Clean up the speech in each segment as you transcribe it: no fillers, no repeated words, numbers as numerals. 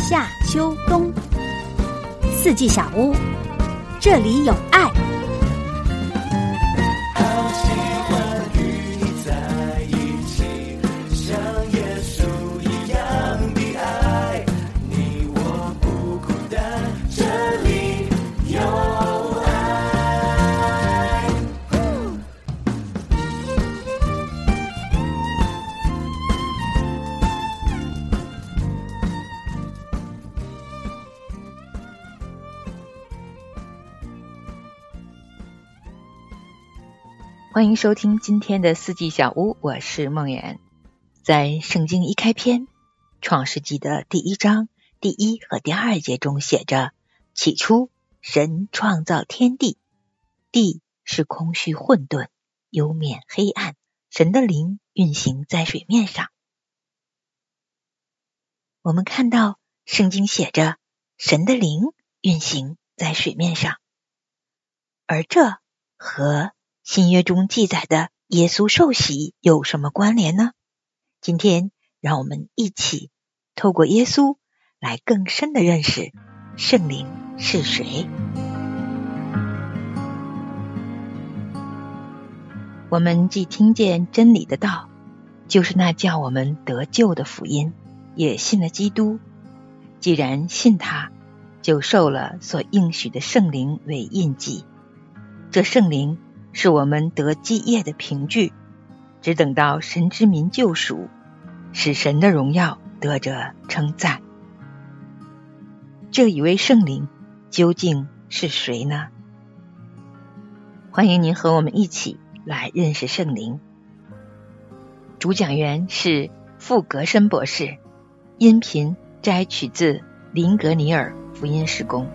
夏秋冬，四季小屋，这里有爱。 好喜欢与你在一起，像耶稣一样的爱，你我不孤单，这里有爱。 欢迎收听今天的四季小屋，我是梦圆。在圣经一开篇，创世纪的第1章第1和第2节中写着，起初神创造天地，地是空虚混沌，幽面黑暗，神的灵运行在水面上。我们看到圣经写着神的灵运行在水面上，而这和新约中记载的耶稣受洗有什么关联呢？今天让我们一起透过耶稣来更深地认识圣灵是谁。我们既听见真理的道，就是那叫我们得救的福音，也信了基督。既然信他，就受了所应许的圣灵为印记。这圣灵是我们得基业的凭据，只等到神之民救赎，使神的荣耀得着称赞。这一位圣灵究竟是谁呢？欢迎您和我们一起来认识圣灵。主讲员是傅格申博士，音频摘取自林格尼尔福音事工。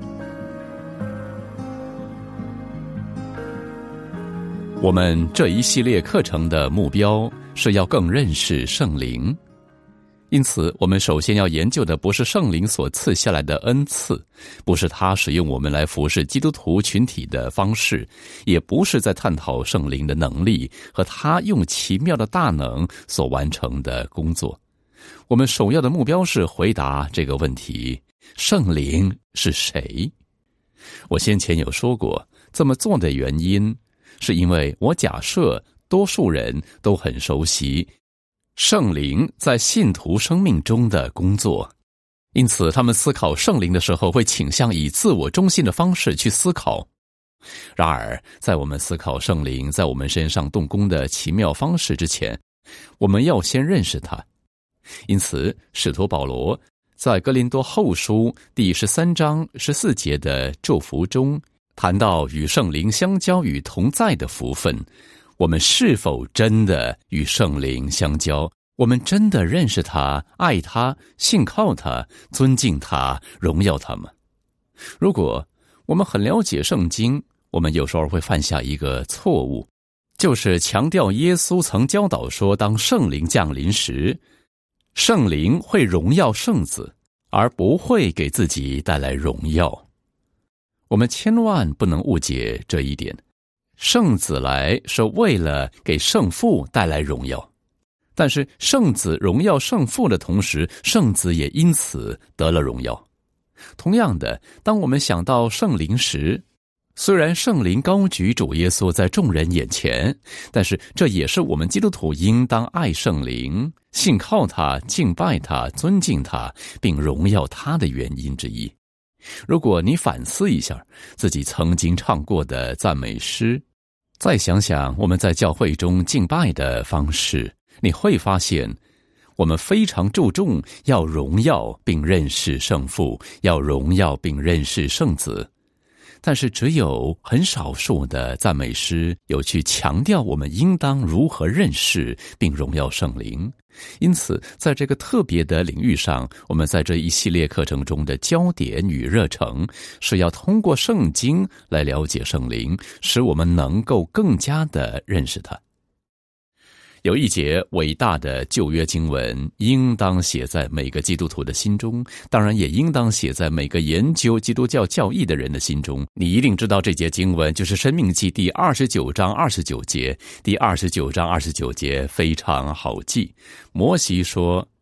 我们这一系列课程的目标是要更认识圣灵，因此我们首先要研究的不是圣灵所赐下来的恩赐，不是他使用我们来服侍基督徒群体的方式，也不是在探讨圣灵的能力和他用奇妙的大能所完成的工作。我们首要的目标是回答这个问题：圣灵是谁？我先前有说过，这么做的原因是因为我假设多数人都很熟悉圣灵在信徒生命中的工作，因此他们思考圣灵的时候会倾向以自我中心的方式去思考。然而在我们思考圣灵在我们身上动工的奇妙方式之前，我们要先认识他。因此使徒保罗在哥林多后书第13章14节的祝福中谈到与圣灵相交与同在的福分，我们是否真的与圣灵相交？我们真的认识他、爱他、信靠他、尊敬他、荣耀他吗？如果我们很了解圣经，我们有时候会犯下一个错误，就是强调耶稣曾教导说，当圣灵降临时，圣灵会荣耀圣子，而不会给自己带来荣耀。我们千万不能误解这一点，圣子来是为了给圣父带来荣耀，但是圣子荣耀圣父的同时，圣子也因此得了荣耀。同样的，当我们想到圣灵时，虽然圣灵高举主耶稣在众人眼前，但是这也是我们基督徒应当爱圣灵、信靠他、敬拜他、尊敬他并荣耀他的原因之一。如果你反思一下自己曾经唱过的赞美诗，再想想我们在教会中敬拜的方式，你会发现我们非常注重要荣耀并认识圣父，要荣耀并认识圣子，但是只有很少数的赞美诗有去强调我们应当如何认识并荣耀圣灵。因此在这个特别的领域上，我们在这一系列课程中的焦点与热诚是要通过圣经来了解圣灵，使我们能够更加的认识他。有一节伟大的旧约经文应当写在每个基督徒的心中，当然也应当写在每个研究基督教教义的人的心中。你一定知道这节经文就是申命记第29章29节。第29章29节非常好记。摩西说，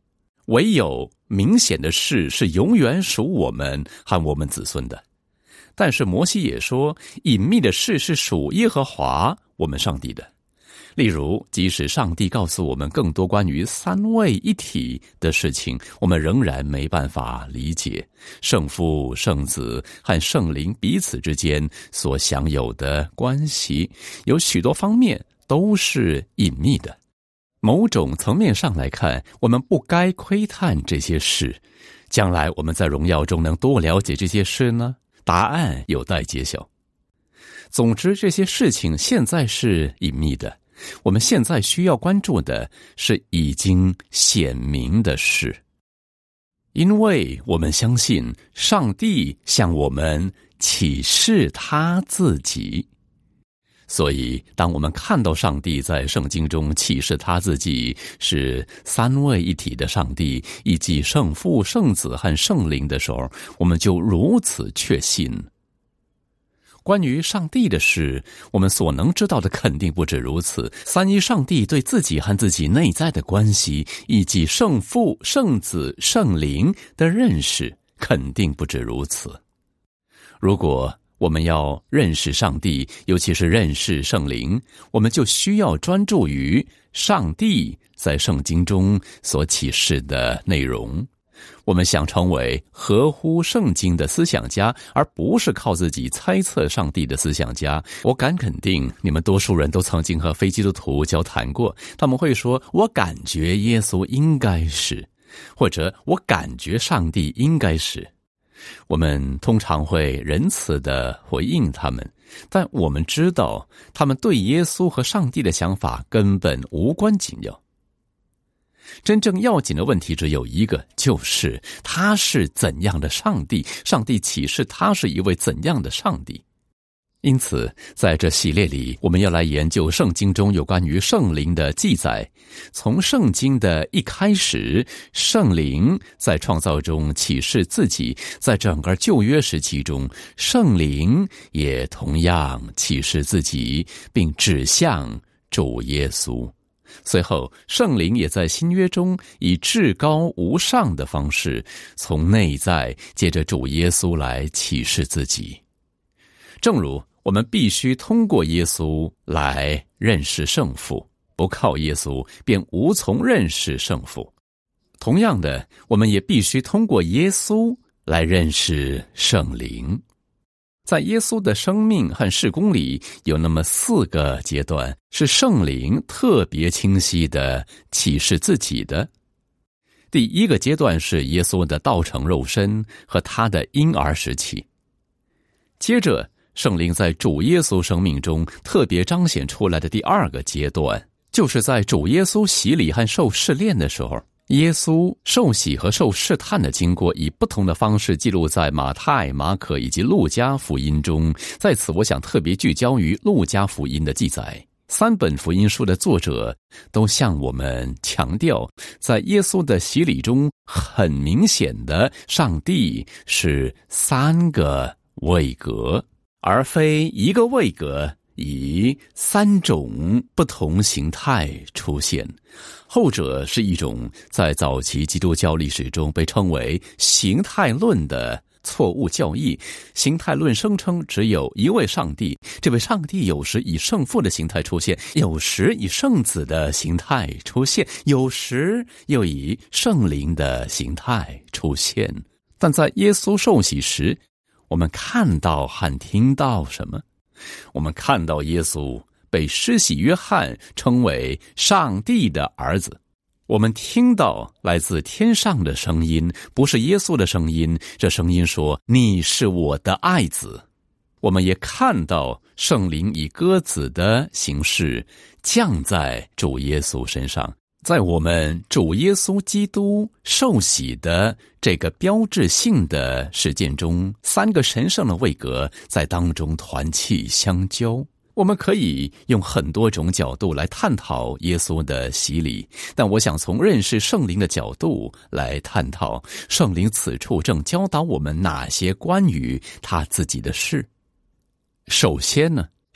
唯有明显的事是永远属我们和我们子孙的。但是摩西也说，隐秘的事是属耶和华我们上帝的。例如，即使上帝告诉我们更多关于三位一体的事情，我们仍然没办法理解圣父、圣子和圣灵彼此之间所享有的关系，有许多方面都是隐秘的。某种层面上来看，我们不该窥探这些事。将来我们在荣耀中能多了解这些事呢？答案有待揭晓。总之，这些事情现在是隐秘的。我们现在需要关注的是已经显明的事，因为我们相信上帝向我们启示他自己。所以当我们看到上帝在圣经中启示他自己是三位一体的上帝，以及圣父、圣子和圣灵的时候，我们就如此确信。关于上帝的事，我们所能知道的肯定不止如此。三一上帝对自己和自己内在的关系，以及圣父、圣子、圣灵的认识，肯定不止如此。如果我们要认识上帝，尤其是认识圣灵，我们就需要专注于上帝在圣经中所启示的内容。我们想成为合乎圣经的思想家，而不是靠自己猜测上帝的思想家。我敢肯定，你们多数人都曾经和非基督徒交谈过，他们会说，我感觉耶稣应该是，或者我感觉上帝应该是。我们通常会仁慈地回应他们，但我们知道他们对耶稣和上帝的想法根本无关紧要。真正要紧的问题只有一个，就是他是怎样的上帝，上帝启示他是一位怎样的上帝。因此在这系列里，我们要来研究圣经中有关于圣灵的记载。从圣经的一开始，圣灵在创造中启示自己，在整个旧约时期中，圣灵也同样启示自己，并指向主耶稣。随后圣灵也在新约中以至高无上的方式，从内在借着主耶稣来启示自己。正如我们必须通过耶稣来认识圣父，不靠耶稣便无从认识圣父。同样的，我们也必须通过耶稣来认识圣灵。在耶稣的生命和事工里，有那么4个阶段是圣灵特别清晰地启示自己的。第一个阶段是耶稣的道成肉身和他的婴儿时期。接着圣灵在主耶稣生命中特别彰显出来的第2个阶段，就是在主耶稣洗礼和受试炼的时候。耶稣受洗和受试探的经过以不同的方式记录在马太、马可以及路加福音中。在此我想特别聚焦于路加福音的记载。3本福音书的作者都向我们强调，在耶稣的洗礼中，很明显的上帝是3个位格，而非一个位格以3种不同形态出现。后者是一种在早期基督教历史中被称为形态论的错误教义。形态论声称只有一位上帝，这位上帝有时以圣父的形态出现，有时以圣子的形态出现，有时又以圣灵的形态出现。但在耶稣受洗时，我们看到和听到什么？我们看到耶稣被施洗约翰称为上帝的儿子。我们听到来自天上的声音，不是耶稣的声音，这声音说，你是我的爱子。我们也看到圣灵以鸽子的形式降在主耶稣身上。在我们主耶稣基督受洗的这个标志性的事件中，3个神圣的位格在当中团契相交。我们可以用很多种角度来探讨耶稣的洗礼，但我想从认识圣灵的角度来探讨圣灵此处正教导我们哪些关于他自己的事。首先呢，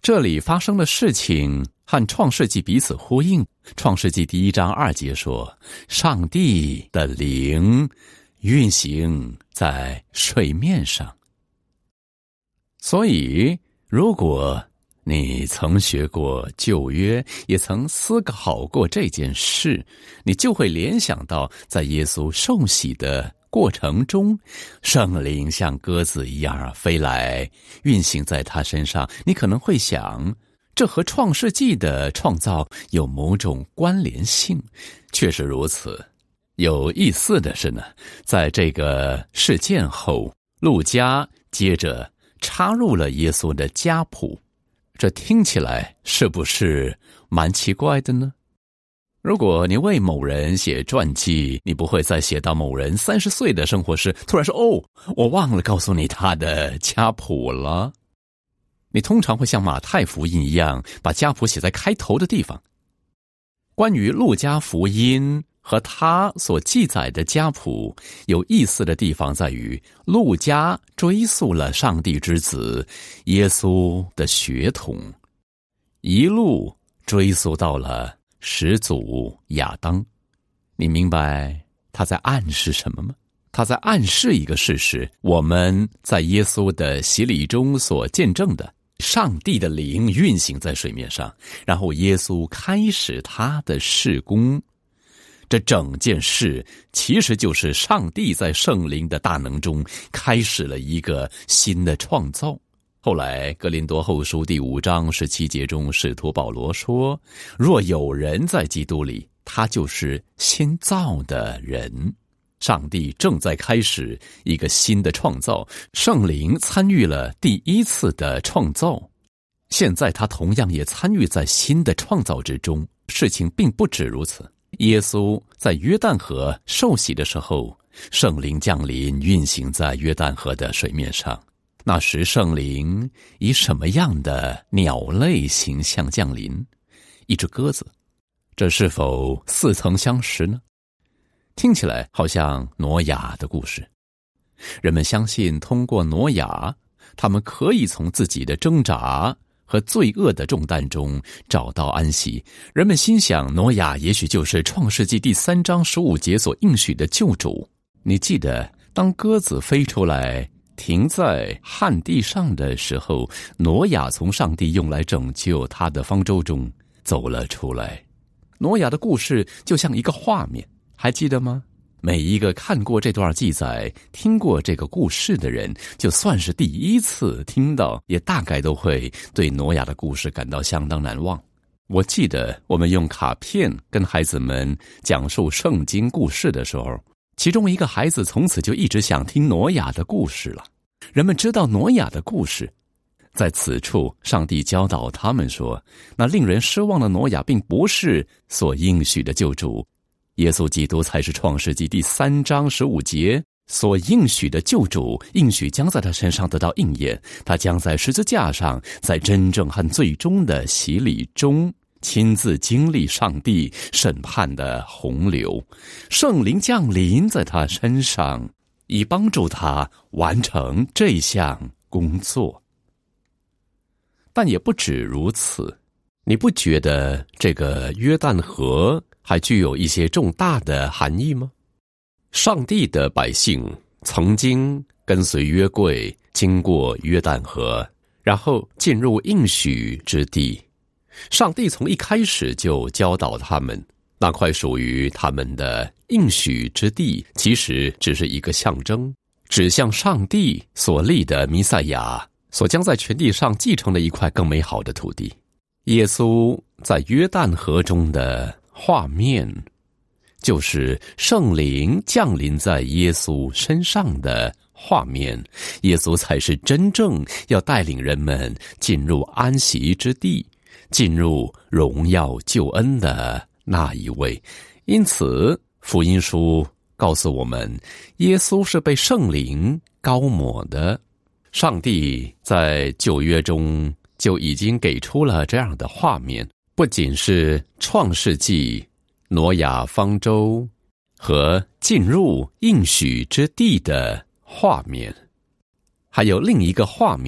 这里发生的事情和创世纪彼此呼应。创世纪1章2节说，上帝的灵运行在水面上。所以如果你曾学过旧约，也曾思考过这件事，你就会联想到在耶稣受洗的过程中，圣灵像鸽子一样飞来，运行在他身上。你可能会想，这和创世纪的创造有某种关联性。确实如此。有意思的是呢，在这个事件后，路加接着插入了耶稣的家谱。这听起来是不是蛮奇怪的呢？如果你为某人写传记，你不会在写到某人30岁的生活时，突然说，我忘了告诉你他的家谱了。你通常会像马太福音一样，把家谱写在开头的地方。关于路加福音和他所记载的家谱，有意思的地方在于，路加追溯了上帝之子耶稣的血统，一路追溯到了始祖亚当。你明白他在暗示什么吗？他在暗示一个事实，我们在耶稣的洗礼中所见证的，上帝的灵运行在水面上，然后耶稣开始他的事工。这整件事其实就是上帝在圣灵的大能中开始了一个新的创造。后来哥林多后书第5章17节中，使徒保罗说，若有人在基督里，他就是新造的人。上帝正在开始一个新的创造，圣灵参与了第一次的创造，现在他同样也参与在新的创造之中。事情并不止如此，耶稣在约旦河受洗的时候，圣灵降临，运行在约旦河的水面上。那时圣灵以什么样的鸟类形象降临？一只鸽子。这是否似曾相识呢？听起来好像挪亚的故事。人们相信通过挪亚，他们可以从自己的挣扎和罪恶的重担中找到安息。人们心想，挪亚也许就是创世纪第3章15节所应许的救主。你记得，当鸽子飞出来停在旱地上的时候，挪亚从上帝用来拯救他的方舟中走了出来。挪亚的故事就像一个画面，还记得吗？每一个看过这段记载、听过这个故事的人，就算是第一次听到，也大概都会对挪亚的故事感到相当难忘。我记得我们用卡片跟孩子们讲述圣经故事的时候，其中一个孩子从此就一直想听挪亚的故事了。人们知道挪亚的故事，在此处上帝教导他们说，那令人失望的挪亚并不是所应许的救主，耶稣基督才是创世纪第3章15节所应许的救主，应许将在他身上得到应验。他将在十字架上，在真正和最终的洗礼中亲自经历上帝审判的洪流，圣灵降临在他身上，以帮助他完成这项工作。但也不止如此，你不觉得这个约旦河还具有一些重大的含义吗？上帝的百姓曾经跟随约柜经过约旦河，然后进入应许之地。上帝从一开始就教导他们，那块属于他们的应许之地其实只是一个象征，指向上帝所立的弥赛亚所将在全地上继承的一块更美好的土地。耶稣在约旦河中的画面，就是圣灵降临在耶稣身上的画面。耶稣才是真正要带领人们进入安息之地，进入荣耀救恩的那一位。因此福音书告诉我们，耶稣是被圣灵膏抹的。上帝在旧约中就已经给出了这样的画面，不仅是创世纪、挪亚方舟和进入应许之地的画面，还有另一个画面，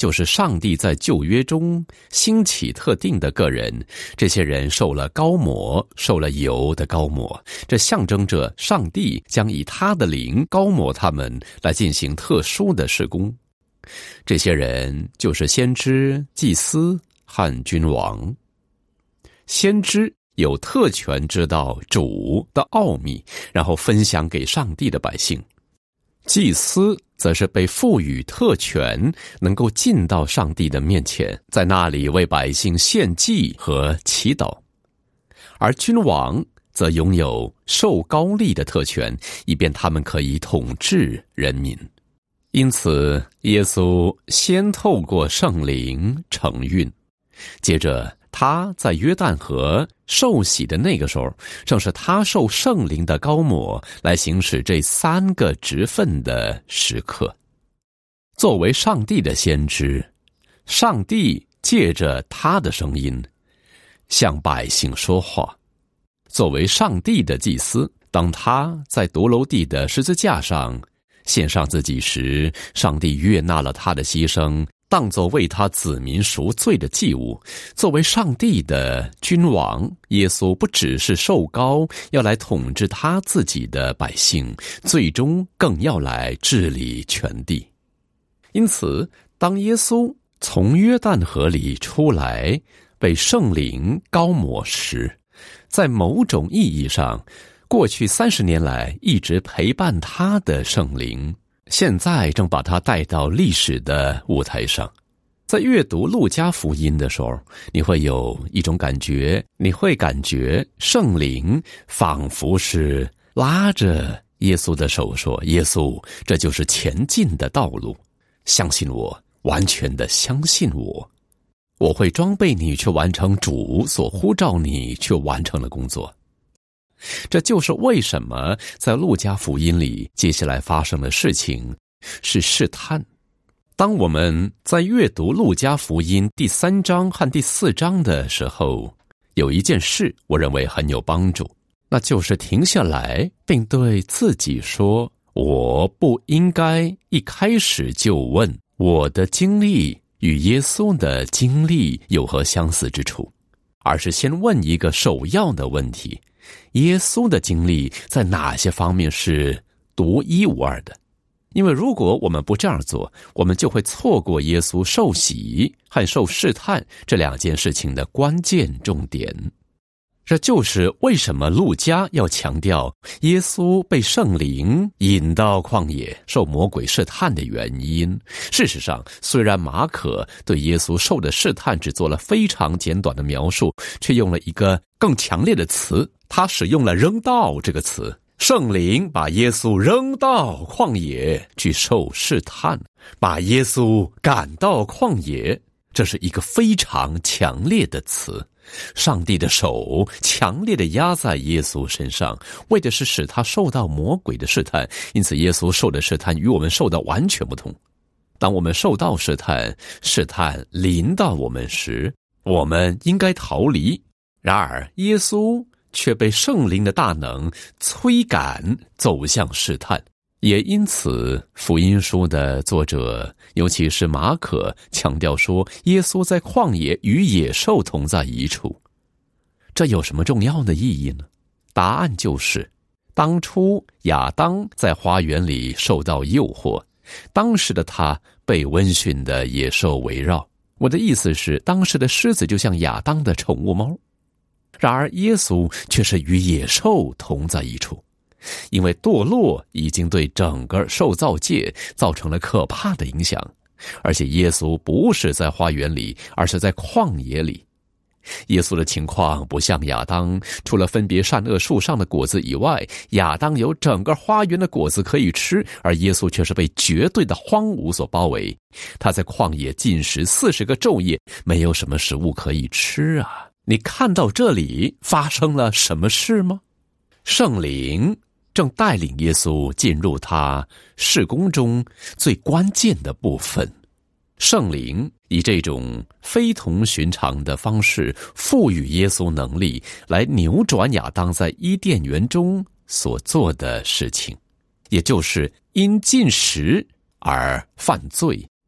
就是上帝在旧约中兴起特定的个人，这些人受了膏抹，受了油的膏抹，这象征着上帝将以他的灵膏抹他们，来进行特殊的事工。这些人就是先知、祭司和君王。先知有特权知道主的奥秘，然后分享给上帝的百姓。祭司则是被赋予特权，能够进到上帝的面前，在那里为百姓献祭和祈祷。而君王则拥有受膏立的特权，以便他们可以统治人民。因此，耶稣先透过圣灵承运，接着他在约旦河受洗的那个时候，正是他受圣灵的膏抹来行使这3个职分的时刻。作为上帝的先知，上帝借着他的声音向百姓说话。作为上帝的祭司，当他在独楼地的十字架上献上自己时，上帝悦纳了他的牺牲，当作为他子民赎罪的祭物。作为上帝的君王，耶稣不只是受膏要来统治他自己的百姓，最终更要来治理全地。因此，当耶稣从约旦河里出来，被圣灵膏抹时，在某种意义上，过去30年来一直陪伴他的圣灵，现在正把他带到历史的舞台上。在阅读路加福音的时候，你会有一种感觉，你会感觉圣灵仿佛是拉着耶稣的手说，耶稣，这就是前进的道路，相信我，完全的相信我，我会装备你去完成主所呼召你去完成的工作。这就是为什么在路加福音里接下来发生的事情是试探。当我们在阅读路加福音第3章和第4章的时候，有一件事我认为很有帮助，那就是停下来并对自己说，我不应该一开始就问我的经历与耶稣的经历有何相似之处，而是先问一个首要的问题，耶稣的经历在哪些方面是独一无二的？因为如果我们不这样做，我们就会错过耶稣受洗和受试探这2件事情的关键重点。这就是为什么路加要强调耶稣被圣灵引到旷野受魔鬼试探的原因。事实上，虽然马可对耶稣受的试探只做了非常简短的描述，却用了一个更强烈的词，他使用了扔到这个词。圣灵把耶稣扔到旷野去受试探，把耶稣赶到旷野，这是一个非常强烈的词。上帝的手强烈地压在耶稣身上，为的是使他受到魔鬼的试探，因此耶稣受的试探与我们受的完全不同。当我们受到试探，试探临到我们时，我们应该逃离。然而耶稣却被圣灵的大能催赶走向试探，也因此福音书的作者，尤其是马可，强调说耶稣在旷野与野兽同在一处。这有什么重要的意义呢？答案就是当初亚当在花园里受到诱惑，当时的他被温驯的野兽围绕。我的意思是，当时的狮子就像亚当的宠物猫，然而耶稣却是与野兽同在一处，因为堕落已经对整个受造界造成了可怕的影响。而且耶稣不是在花园里，而是在旷野里。耶稣的情况不像亚当，除了分别善恶树上的果子以外，亚当有整个花园的果子可以吃，而耶稣却是被绝对的荒芜所包围。他在旷野禁食40个昼夜，没有什么食物可以吃啊！你看到这里发生了什么事吗？圣灵正带领耶稣进入他事工中最关键的部分。圣灵以这种非同寻常的方式赋予耶稣能力，来扭转亚当在伊甸园中所做的事情，也就是因禁食而犯罪，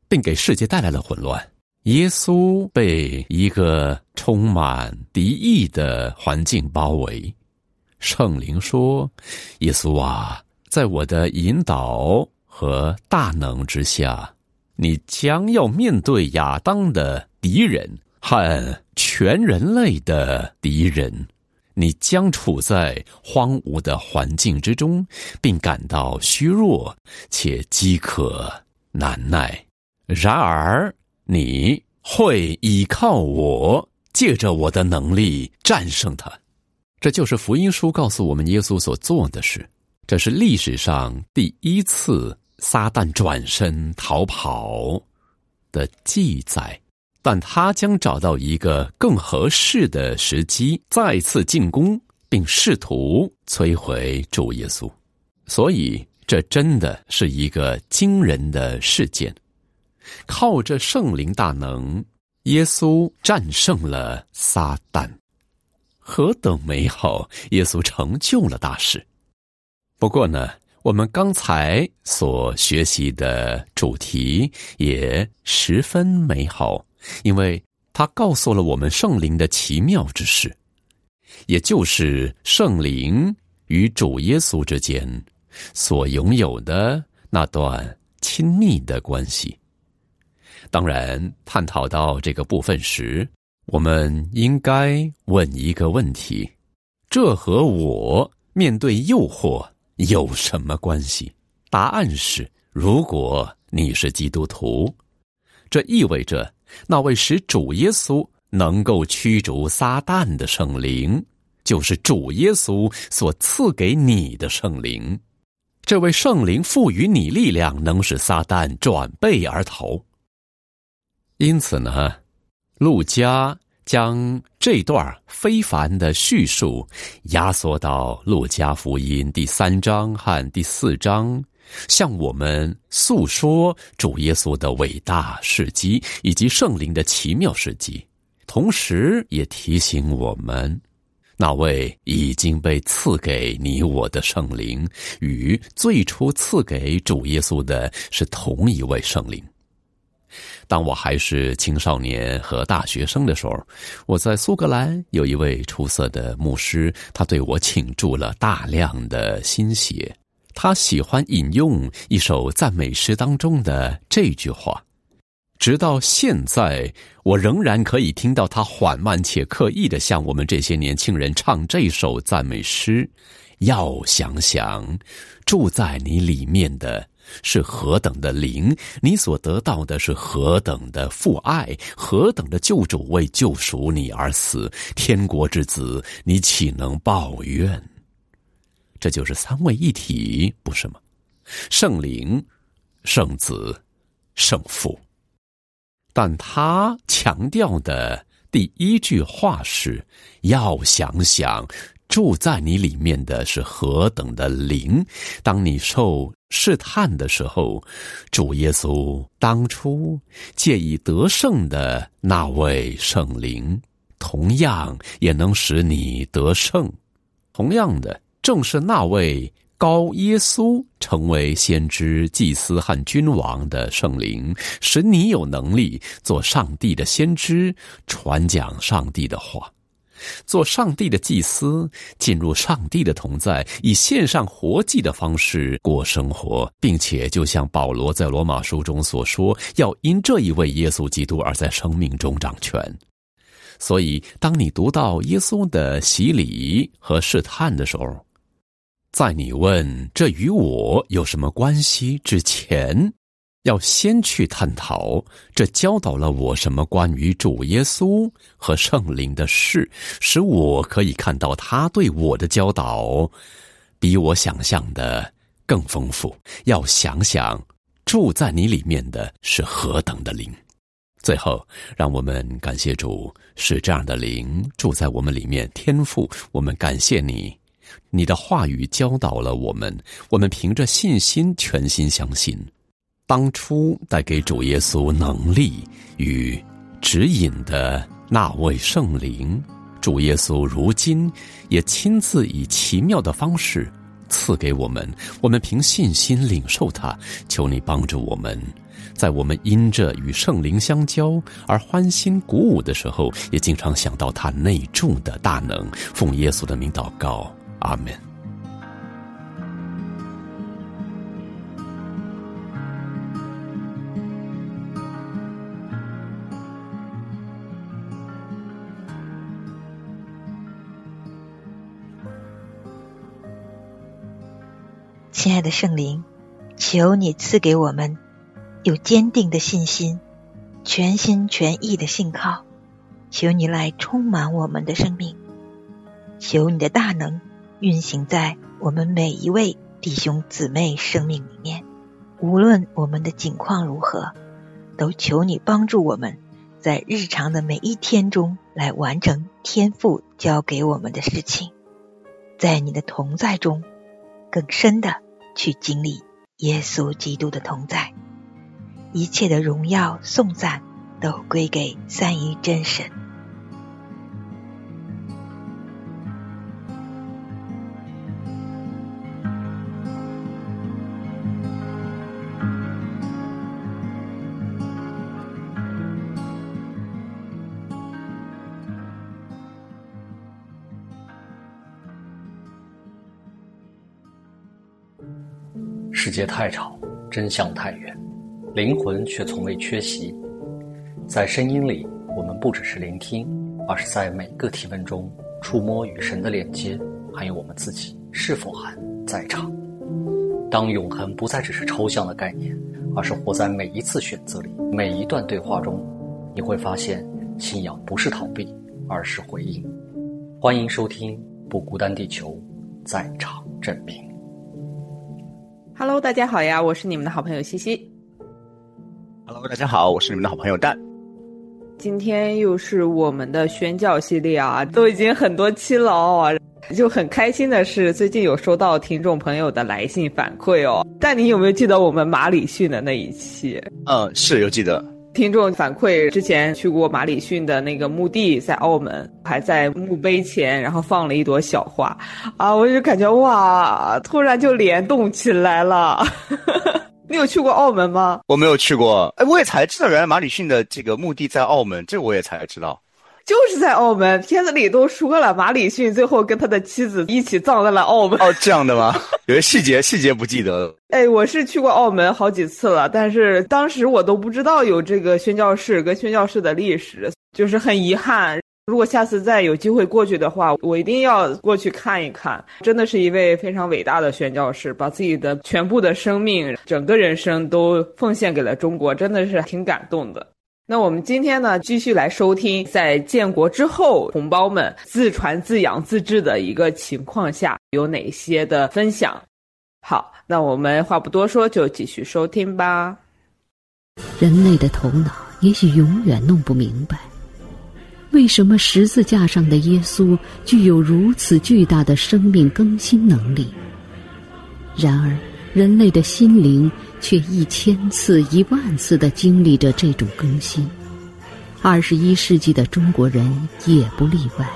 并给世界带来了混乱。耶稣被一个充满敌意的环境包围。圣灵说：耶稣啊，在我的引导和大能之下，你将要面对亚当的敌人和全人类的敌人。你将处在荒芜的环境之中，并感到虚弱且饥渴难耐。然而你会依靠我，借着我的能力战胜它。这就是福音书告诉我们耶稣所做的事。这是历史上第一次撒旦转身逃跑的记载，但他将找到一个更合适的时机再次进攻，并试图摧毁主耶稣。所以这真的是一个惊人的事件。靠着圣灵大能，耶稣战胜了撒旦。何等美好，耶稣成就了大事。不过呢，我们刚才所学习的主题也十分美好，因为它告诉了我们圣灵的奇妙之事，也就是圣灵与主耶稣之间所拥有的那段亲密的关系。当然，探讨到这个部分时，我们应该问一个问题：这和我面对诱惑有什么关系？答案是，如果你是基督徒，这意味着那位使主耶稣能够驱逐撒旦的圣灵，就是主耶稣所赐给你的圣灵。这位圣灵赋予你力量，能使撒旦转背而逃。因此呢，路加将这段非凡的叙述压缩到路加福音第3章和第4章，向我们诉说主耶稣的伟大事迹以及圣灵的奇妙事迹，同时也提醒我们，那位已经被赐给你我的圣灵与最初赐给主耶稣的是同一位圣灵。当我还是青少年和大学生的时候，我在苏格兰有一位出色的牧师，他对我倾注了大量的心血。他喜欢引用一首赞美诗当中的这句话，直到现在我仍然可以听到他缓慢且刻意地向我们这些年轻人唱这首赞美诗。要想想住在你里面的是何等的灵，你所得到的是何等的父爱，何等的救主为救赎你而死，天国之子，你岂能抱怨？这就是三位一体，不是吗？圣灵、圣子、圣父。但他强调的第一句话是，要想想住在你里面的是何等的灵，当你受试探的时候，主耶稣当初借以得胜的那位圣灵，同样也能使你得胜。同样的，正是那位高耶稣成为先知、祭司和君王的圣灵，使你有能力做上帝的先知，传讲上帝的话，做上帝的祭司，进入上帝的同在，以献上活祭的方式过生活，并且就像保罗在罗马书中所说，要因这一位耶稣基督而在生命中掌权。所以当你读到耶稣的洗礼和试探的时候，在你问这与我有什么关系之前，要先去探讨这教导了我什么关于主耶稣和圣灵的事，使我可以看到他对我的教导比我想象的更丰富。要想想住在你里面的是何等的灵。最后让我们感谢主，是这样的灵住在我们里面。天父，我们感谢你，你的话语教导了我们，我们凭着信心全心相信，当初带给主耶稣能力与指引的那位圣灵，主耶稣如今也亲自以奇妙的方式赐给我们，我们凭信心领受它。求你帮助我们在我们因着与圣灵相交而欢欣鼓舞的时候，也经常想到他内住的大能。奉耶稣的名祷告，阿们。 亲爱的圣灵，求你赐给我们有坚定的信心，全心全意的信靠，求你来充满我们的生命，求你的大能运行在我们每一位弟兄姊妹生命里面。无论我们的境况如何，都求你帮助我们在日常的每一天中来完成天父交给我们的事情，在你的同在中更深的去经历耶稣基督的同在。一切的荣耀颂赞都归给三一真神。 世界太吵，真相太远，灵魂却从未缺席。在声音里，我们不只是聆听，而是在每个提问中触摸与神的链接，还有我们自己是否还在场。当永恒不再只是抽象的概念，而是活在每一次选择里，每一段对话中，你会发现信仰不是逃避，而是回应。欢迎收听不孤单地球，在场证明。 Hello， 大家好呀，我是你们的好朋友西西。 Hello， 大家好，我是你们的好朋友蛋。 今天又是我们的宣教系列啊，都已经很多期了哦。就很开心的是，最近有收到听众朋友的来信反馈哦。但你有没有记得我们马里逊的那一期？ 是有记得。 听众反馈之前去过马里逊的那个墓地，在澳门，还在墓碑前然后放了一朵小花啊，我就感觉哇，突然就联动起来了。你有去过澳门吗？ 我没有去过。我也才知道原来马里逊的这个墓地在澳门，这我也才知道。 就是在澳门，片子里都说了，马里逊最后跟他的妻子一起葬在了澳门。 哦，这样的吗？有些细节不记得了。 我是去过澳门好几次了，但是当时我都不知道有这个宣教士跟宣教士的历史，就是很遗憾。如果下次再有机会过去的话，我一定要过去看一看。真的是一位非常伟大的宣教士，把自己的全部的生命，整个人生都奉献给了中国，真的是挺感动的。那我们今天呢，继续来收听在建国之后同胞们自传自养自治的一个情况下有哪些的分享。好，那我们话不多说，就继续收听吧。 人类的头脑也许永远弄不明白，为什么十字架上的耶稣具有如此巨大的生命更新能力。然而人类的心灵却1000次10000次地经历着这种更新，21世纪的中国人也不例外。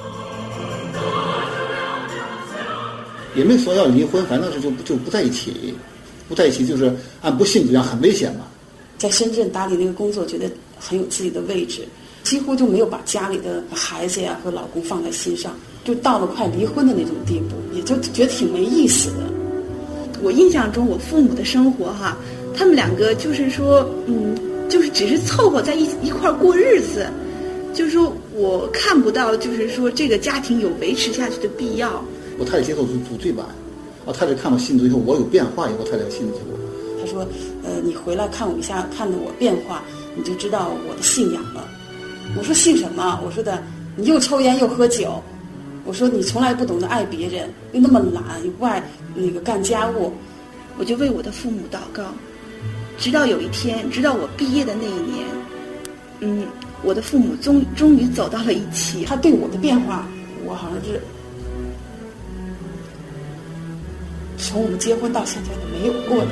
也没说要离婚，反正是就不在一起，不在一起就是按不幸福一样，很危险嘛。 在深圳打理那个工作，觉得很有自己的位置，几乎就没有把家里的孩子呀和老公放在心上，就到了快离婚的那种地步，也就觉得挺没意思的。 我印象中我父母的生活哈，他们两个就是说就是只是凑合在一块过日子，就是说我看不到就是说这个家庭有维持下去的必要。 我太太接受主最晚，太太看到信主以后我有变化以后，太太信主。 他说你回来看我一下，看着我变化，你就知道我的信仰了。我说信什么？我说的你又抽烟又喝酒，我说你从来不懂得爱别人，又那么懒，又不爱干家务。 我就为我的父母祷告，直到有一天，直到我毕业的那一年，我的父母终于走到了一起。 他对我的变化，我好像是从我们结婚到现在都没有过的。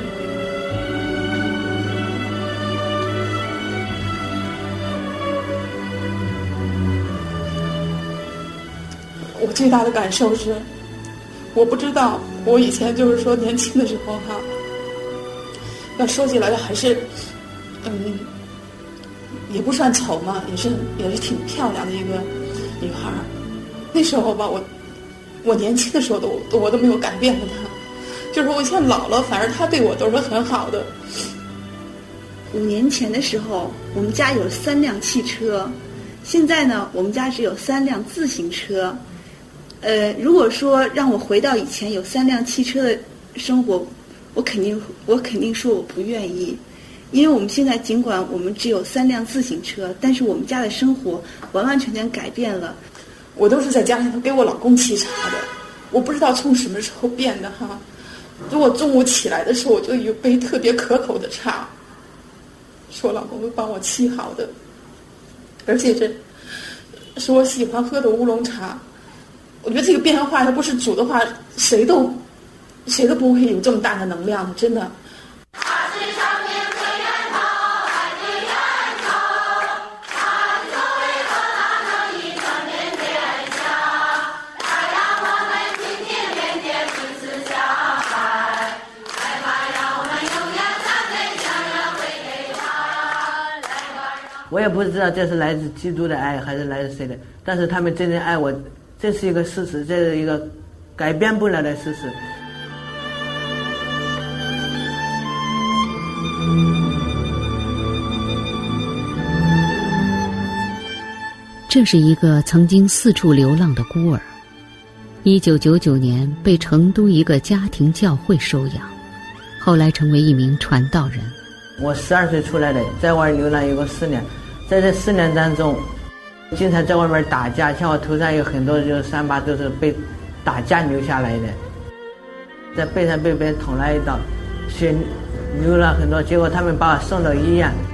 我最大的感受是，我不知道我以前就是说年轻的时候哈，要说起来还是也不算丑嘛，也是挺漂亮的一个女孩。那时候吧，我年轻的时候我都没有改变过她，就是我现在老了，反正她对我都是很好的。 5年前的时候，我们家有3辆汽车，现在呢，我们家只有3辆自行车。如果说让我回到以前有3辆汽车的生活，我肯定说我不愿意，因为我们现在尽管我们只有3辆自行车，但是我们家的生活完完全全改变了。我都是在家里头给我老公沏茶的，我不知道从什么时候变的哈。如果中午起来的时候，我就有杯特别可口的茶，是我老公帮我沏好的，而且这是我喜欢喝的乌龙茶。我觉得这个变化，它不是煮的话，谁都不会有这么大的能量的，真的。 我也不知道这是来自基督的爱还是来自谁的，但是他们真正爱我，这是一个事实，这是一个改变不了的事实。 这是一个曾经四处流浪的孤儿，1999年被成都一个家庭教会收养，后来成为一名传道人。 我12岁出来的，在外流浪有个4年，在这4年当中，经常在外面打架，像我头上有很多就是伤疤，都是被打架留下来的，在背上被别人捅了一刀，血流了很多，结果他们把我送到医院。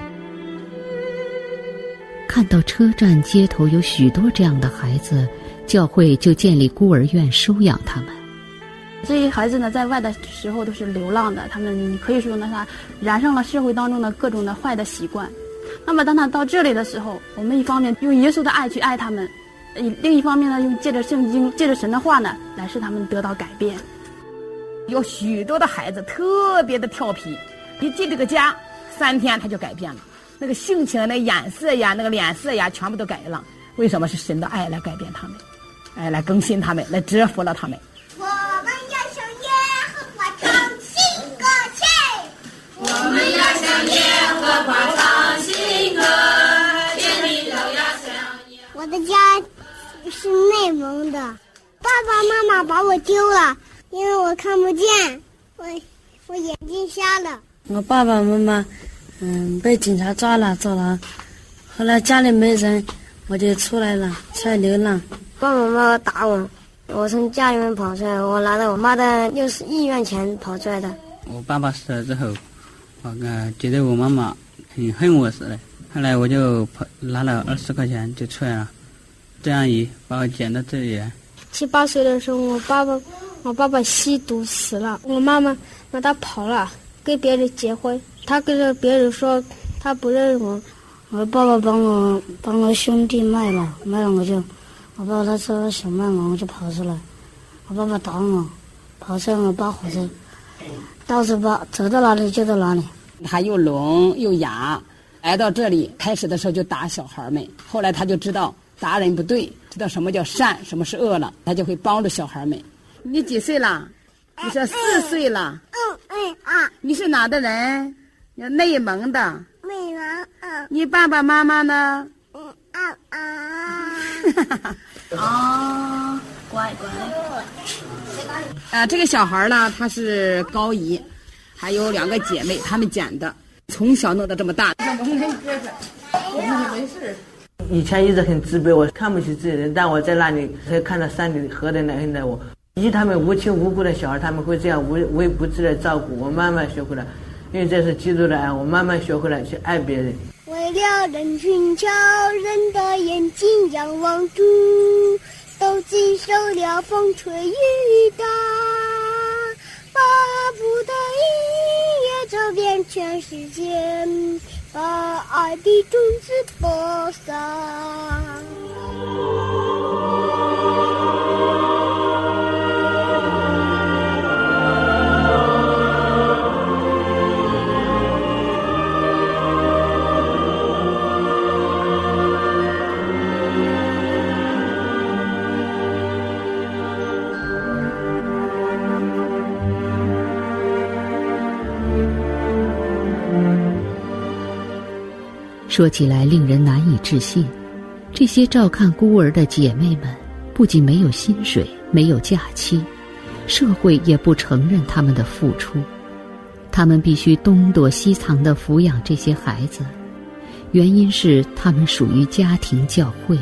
看到车站街头有许多这样的孩子，教会就建立孤儿院收养他们。 这些孩子呢，在外的时候都是流浪的，他们可以说呢，他染上了社会当中的各种的坏的习惯。那么当他到这里的时候，我们一方面用耶稣的爱去爱他们，另一方面呢，用借着圣经、借着神的话呢，来使他们得到改变。 有许多的孩子特别的调皮，一进这个家3天他就改变了，那个性情、那个眼色呀、那个脸色呀，全部都改了。为什么？是神的爱来改变他们，来更新他们，来折服了他们。 我们要向耶和华唱新歌去， 我们要向耶和华唱新歌，天地都要向耶。 我的家是内蒙的，爸爸妈妈把我丢了，因为我看不见，我眼睛瞎了。 我爸爸妈妈被警察抓了坐牢，后来家里没人，我就出来了，出来流浪。 爸爸妈妈打我，我从家里面跑出来，我拿了我妈的61元钱跑出来的。 我爸爸死了之后，我觉得我妈妈很恨我似的，后来我就拿了20块钱就出来了，这样把我捡到这里。 7、8岁的时候，我爸爸吸毒死了，我妈妈让他跑了，跟别人结婚。他跟着别人说他不认我， 我爸爸帮我兄弟卖了我爸爸他说想卖我就跑出来，我爸爸打我，跑出来我扒火车，到处扒，走到哪里就到哪里。 他又聋又哑，来到这里开始的时候就打小孩们，后来他就知道打人不对，知道什么叫善，什么是恶了，他就会帮助小孩们。你几岁了？你说4岁了。你是哪的人？内蒙的。 内蒙。 你爸爸妈妈呢？ 乖。 这个小孩呢，他是高1，还有2个姐妹，他们捡的，从小弄到这么大。 没事。以前一直很自卑，我看不起自己人，但我在那里看到山里河的那恩待我，以及他们无亲无故的小孩，他们会这样无微不至的照顾我，慢慢学会了，因为这是基督的爱，我慢慢学会了去爱别人。 为了人寻找人的眼睛仰望主，都经受了风吹雨打，巴不得一夜走遍全世界，把爱的种子播撒。 说起来令人难以置信，这些照看孤儿的姐妹们不仅没有薪水，没有假期，社会也不承认他们的付出，他们必须东躲西藏地抚养这些孩子，原因是他们属于家庭教会。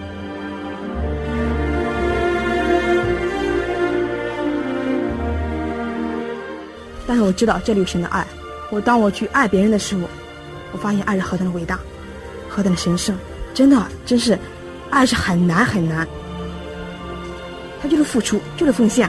但是我知道这里有神的爱，当我去爱别人的时候，我发现爱是何等的伟大，何等的神圣，真是爱是很难很难，它就是付出，就是奉献。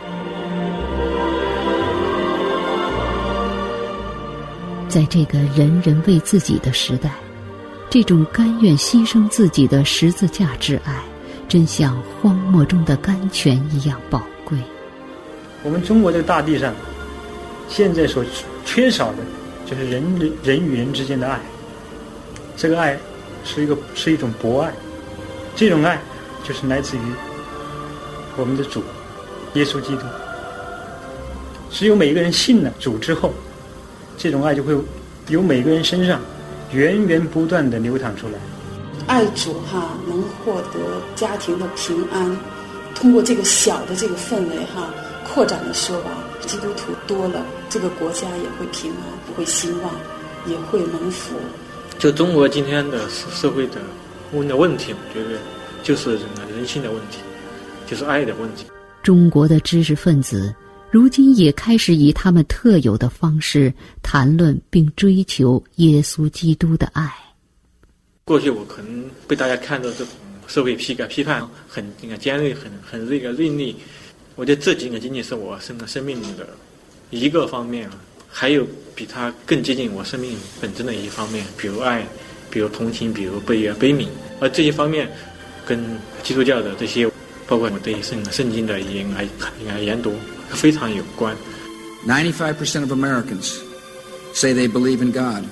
在这个人人为自己的时代，这种甘愿牺牲自己的十字架之爱，真像荒漠中的甘泉一样宝贵。 我们中国这个大地上现在所缺少的就是人与人之间的爱，这个爱是一种博爱，这种爱就是来自于我们的主耶稣基督。只有每一个人信了主之后，这种爱就会由每个人身上源源不断地流淌出来。 爱主能获得家庭的平安，通过这个小的这个氛围扩展的说基督徒多了，这个国家也会平安，会兴旺，也会蒙福。 就中国今天的社会的问题，我觉得就是人性的问题，就是爱的问题。 中国的知识分子如今也开始以他们特有的方式谈论并追求耶稣基督的爱。 过去我可能被大家看到这社会批判很尖锐，很锐利。我觉得这仅仅是我生命的一个方面，还有比它更接近我生命本真的一方面，比如爱，比如同情，比如悲悯。而这些方面跟基督教的这些，包括我对圣经的研读非常有关。 95% of Americans say they believe in God,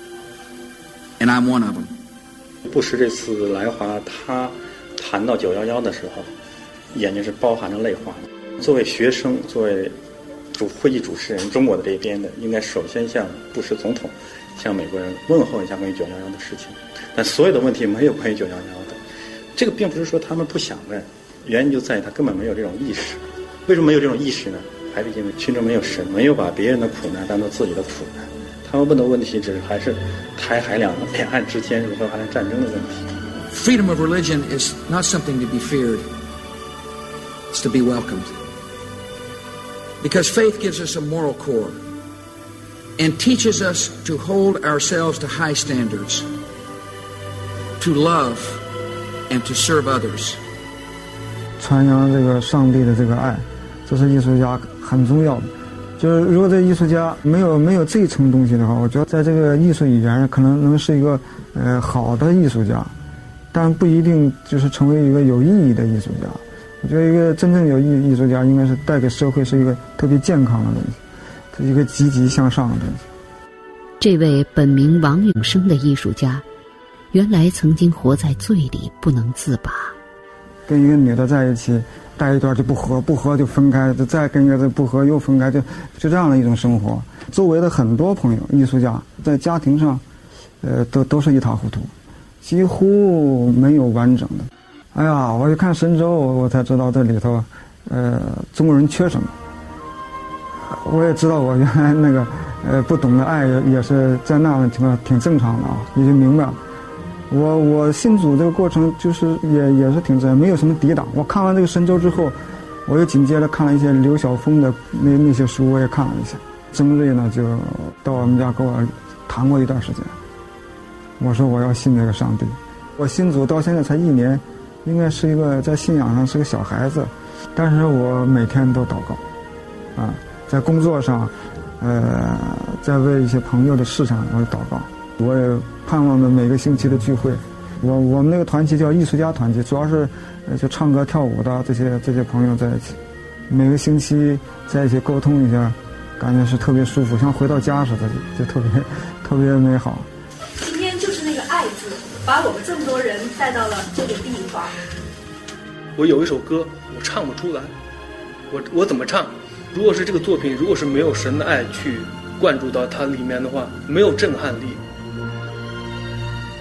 and I'm one of them. 布什这次来华，他谈到911的时候，眼睛是包含着泪花的。作为学生，作为会议主持人，中国的这边的，应该首先向布什总统、向美国人问候一下关于911的事情。但所有的问题没有关于911的，这个并不是说他们不想问，原因就在于他根本没有这种意识。为什么没有这种意识呢？还是因为群众没有神，没有把别人的苦难当作自己的苦难。他们问的问题只是还是台海两岸之间如何发生战争的问题。 Freedom of religion is not something to be feared. It's to be welcomed. Because faith gives us a moral core and teaches us to hold ourselves to high standards, to love and to serve others. 传扬这个上帝的这个爱，这是艺术家很重要的。就是如果这艺术家没有这一层东西的话，我觉得在这个艺术语言上可能能是一个好的艺术家，但不一定就是成为一个有意义的艺术家。我觉得一个真正有意义的艺术家应该是带给社会是一个特别健康的东西，是一个积极向上的东西。 这位本名王永生的艺术家，原来曾经活在罪里不能自拔。 跟一个女的在一起待一段就不合就分开，再跟一个不合又分开，就这样的一种生活。周围的很多朋友艺术家在家庭上都是一塌糊涂，几乎没有完整的。哎呀，我一看神州，我才知道这里头中国人缺什么。我也知道我原来那个不懂得爱也是在那样的情况挺正常的也就明白了。我信主这个过程就是也是挺自然，没有什么抵挡。我看完这个神州之后，我又紧接着看了一些刘晓峰的那些书，我也看了一些。曾瑞呢就到我们家跟我谈过一段时间，我说我要信这个上帝。我信主到现在才1年，应该是一个在信仰上是个小孩子，但是我每天都祷告，在工作上，在为一些朋友的事上我祷告。我也盼望着每个星期的聚会。我们那个团体叫艺术家团体，主要是就唱歌跳舞的这些朋友在一起，每个星期在一起沟通一下，感觉是特别舒服，像回到家似的，就特别美好。 今天就是那个爱字，把我们这么多人带到了这个地方。 我有一首歌，我唱不出来，我怎么唱？如果是这个作品，如果是没有神的爱去灌注到它里面的话，没有震撼力。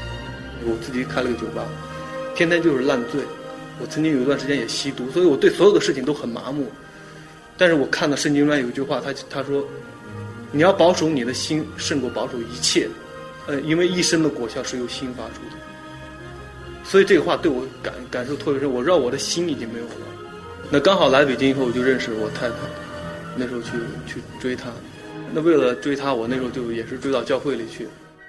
我自己开了个酒吧，天天就是烂醉。我曾经有一段时间也吸毒，所以我对所有的事情都很麻木。但是我看到圣经里面有一句话，他说你要保守你的心胜过保守一切，因为一生的果效是由心发出的。所以这个话对我感受特别深，我知道我的心已经没有了。那刚好来北京以后，我就认识我太太，那时候去追她。那为了追她，我那时候就也是追到教会里去。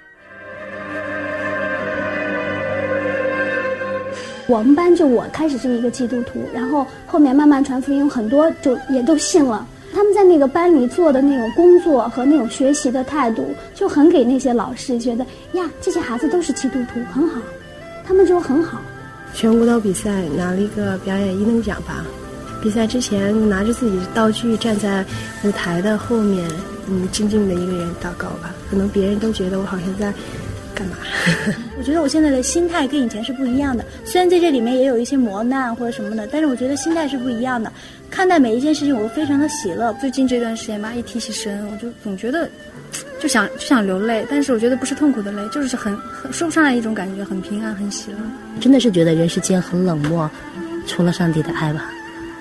我们班就我开始是一个基督徒，然后后面慢慢传福音，很多就也都信了。他们在那个班里做的那种工作和那种学习的态度，就很给那些老师觉得呀，这些孩子都是基督徒，很好，他们就很好。 全舞蹈比赛拿了一个表演1等奖吧。比赛之前拿着自己的道具站在舞台的后面，静静的一个人祷告吧。可能别人都觉得我好像在干嘛？ 我觉得我现在的心态跟以前是不一样的，虽然在这里面也有一些磨难或者什么的，但是我觉得心态是不一样的。看待每一件事情我都非常的喜乐。最近这段时间吧，一提起神，我就总觉得就想流泪，但是我觉得不是痛苦的泪，就是很说不上来一种感觉，很平安，很喜乐。 真的是觉得人世间很冷漠，除了上帝的爱吧。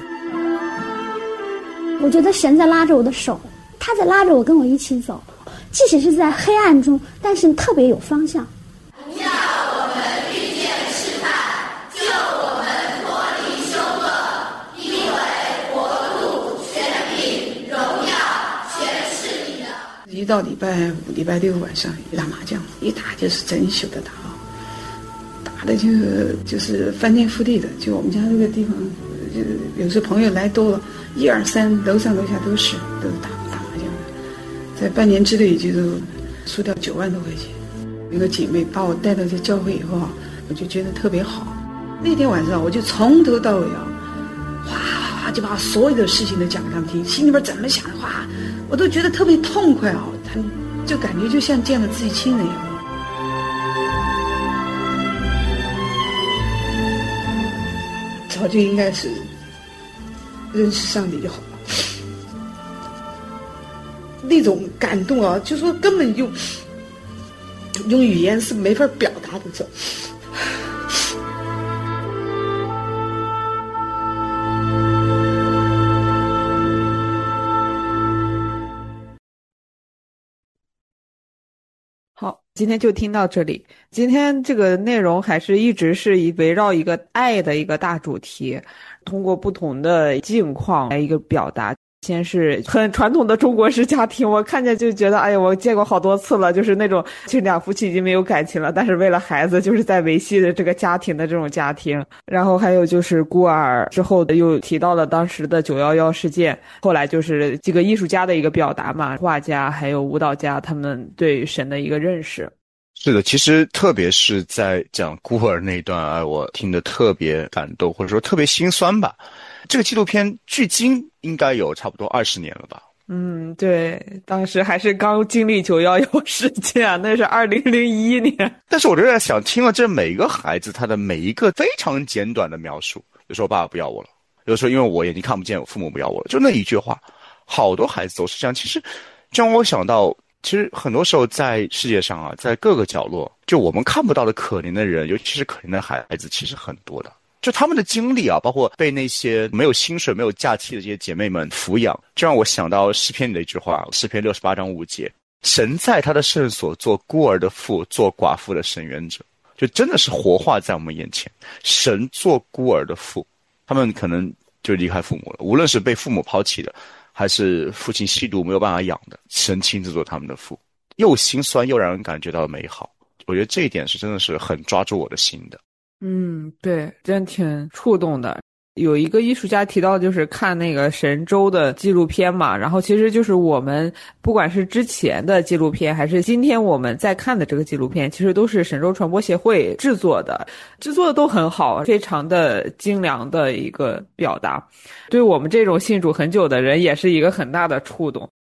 我觉得神在拉着我的手，他在拉着我跟我一起走，即使是在黑暗中，但是特别有方向。 叫我们遇见试探，救我们脱离凶恶，因为国度、权柄、荣耀全是你的。 一到礼拜5、礼拜6晚上打麻将，一打就是整宿的打，打的就是翻天覆地的。就我们家这个地方，就有时朋友来多了，1、2、3，楼上楼下都是打麻将的，在半年之内就是输掉9万多块钱。一个姐妹把我带到这教会以后啊，我就觉得特别好。那天晚上我就从头到尾啊，哗就把所有的事情都讲给他们听，心里边怎么想的话，我都觉得特别痛快啊，他们就感觉就像见了自己亲人一样。早就应该是认识上帝就好了，那种感动啊，就说根本就用语言是没法表达的。这好，今天就听到这里。今天这个内容还是一直是围绕一个爱的一个大主题，通过不同的境况来一个表达。先是很传统的中国式家庭，我看见就觉得，哎呀，我见过好多次了，就是那种其实两夫妻已经没有感情了，但是为了孩子，就是在维系的这个家庭的这种家庭。然后还有就是孤儿之后的又提到了当时的911事件，后来就是这个艺术家的一个表达嘛，画家还有舞蹈家他们对神的一个认识。 是的，其实特别是在讲孤儿那一段，我听得特别感动，或者说特别心酸吧。这个纪录片距今应该有差不多20年了吧？ 对，当时还是刚经历911事件，那是2001年。 但是我就在想，听了这每一个孩子他的每一个非常简短的描述，有时候爸爸不要我了，有时候因为我眼睛看不见，我父母不要我了，就那一句话，好多孩子都是这样。其实就让我想到，其实很多时候在世界上啊，在各个角落，就我们看不到的可怜的人，尤其是可怜的孩子，其实很多的。就他们的经历啊，包括被那些没有薪水、没有假期的这些姐妹们抚养，就让我想到诗篇里的一句话，诗篇68章5节，神在他的圣所做孤儿的父，做寡妇的伸冤者，就真的是活化在我们眼前。神做孤儿的父，他们可能就离开父母了，无论是被父母抛弃的，还是父亲吸毒没有办法养的，神亲自做他们的父，又心酸又让人感觉到美好。我觉得这一点是真的是很抓住我的心的。 对，真挺触动的。有一个艺术家提到，就是看那个神州的纪录片嘛，然后其实就是我们不管是之前的纪录片，还是今天我们在看的这个纪录片，其实都是神州传播协会制作的都很好，非常的精良的一个表达，对我们这种信主很久的人也是一个很大的触动。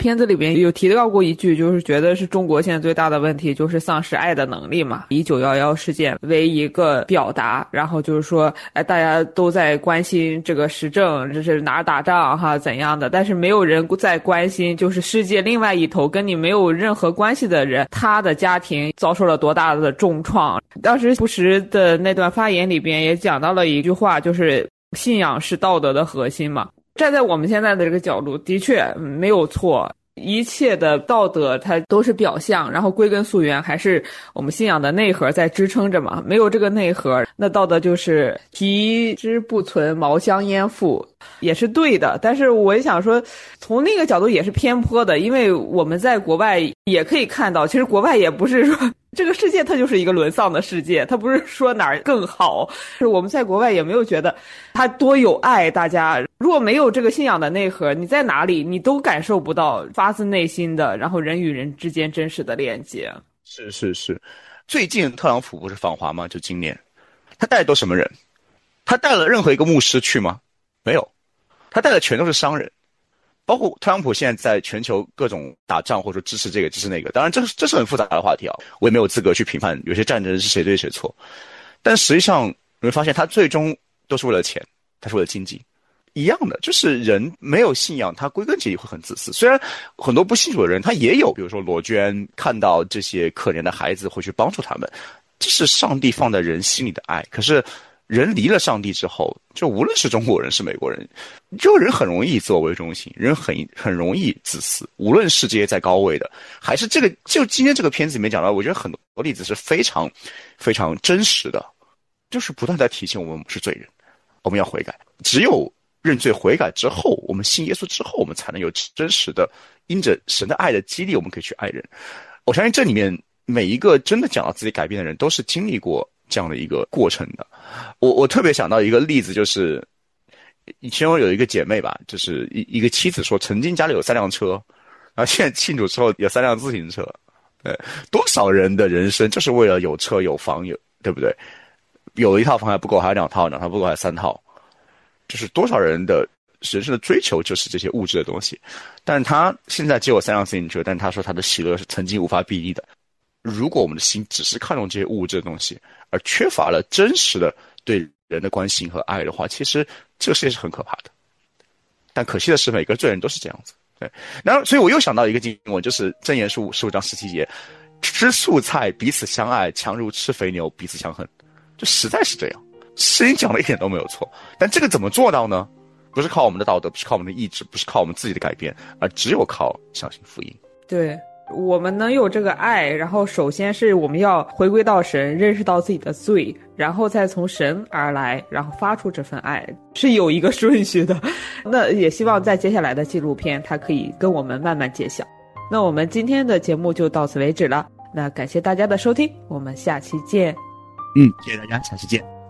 片子里边有提到过一句，就是觉得是中国现在最大的问题就是丧失爱的能力嘛，以911事件为一个表达，然后就是说大家都在关心这个时政，这是哪儿打仗哈怎样的，但是没有人在关心就是世界另外一头跟你没有任何关系的人，他的家庭遭受了多大的重创。当时布什的那段发言里边也讲到了一句话，就是信仰是道德的核心嘛。站在我们现在的这个角度，的确没有错，一切的道德它都是表象，然后归根溯源还是我们信仰的内核在支撑着嘛。没有这个内核，那道德就是皮之不存，毛香烟复，也是对的。但是我也想说，从那个角度也是偏颇的，因为我们在国外也可以看到，其实国外也不是说这个世界它就是一个沦丧的世界，它不是说哪儿更好，是我们在国外也没有觉得它多有爱。大家如果没有这个信仰的内核，你在哪里你都感受不到发自内心的，然后人与人之间真实的连接。 是，最近特朗普不是访华吗？就今年，他带的都什么人？他带了任何一个牧师去吗？没有，他带的全都是商人。包括特朗普现在在全球各种打仗，或者说支持这个支持那个，当然这是很复杂的话题啊，我也没有资格去评判有些战争是谁对谁错。但实际上你会发现，他最终都是为了钱，他是为了经济。一样的，就是人没有信仰，他归根结底会很自私。虽然很多不信主的人，他也有，比如说罗娟看到这些可怜的孩子会去帮助他们，这是上帝放在人心里的爱。可是人离了上帝之后，就无论是中国人是美国人，就人很容易自我为中心，人很容易自私。无论是这些在高位的，还是这个，就今天这个片子里面讲到，我觉得很多例子是非常非常真实的，就是不断在提醒我们是罪人，我们要悔改。只有认罪悔改之后，我们信耶稣之后，我们才能有真实的因着神的爱的激励，我们可以去爱人。我相信这里面每一个真的讲到自己改变的人，都是经历过这样的一个过程的。我特别想到一个例子，就是以前我有一个姐妹吧，就是一个妻子说，曾经家里有3辆车，然后现在庆祝之后有3辆自行车。多少人的人生就是为了有车有房，对不对？有一套房还不够，还有2套，2套不够还有3套。就是多少人的人生的追求就是这些物质的东西。但是他现在只有3辆自行车，但他说他的喜乐是曾经无法比拟的。如果我们的心只是看重这些物质的东西，而缺乏了真实的对人的关心和爱的话，其实这个世界是很可怕的。但可惜的是，每个罪人都是这样子。对，然后所以我又想到一个经文，就是箴言书15章17节，吃素菜彼此相爱，强如吃肥牛彼此相恨。就实在是这样，圣经讲的一点都没有错。但这个怎么做到呢？不是靠我们的道德，不是靠我们的意志，不是靠我们自己的改变，而只有靠相信福音。 对，我们能有这个爱，然后首先是我们要回归到神，认识到自己的罪，然后再从神而来，然后发出这份爱，是有一个顺序的。那也希望在接下来的纪录片它可以跟我们慢慢揭晓。那我们今天的节目就到此为止了，那感谢大家的收听，我们下期见。 谢谢大家，下期见。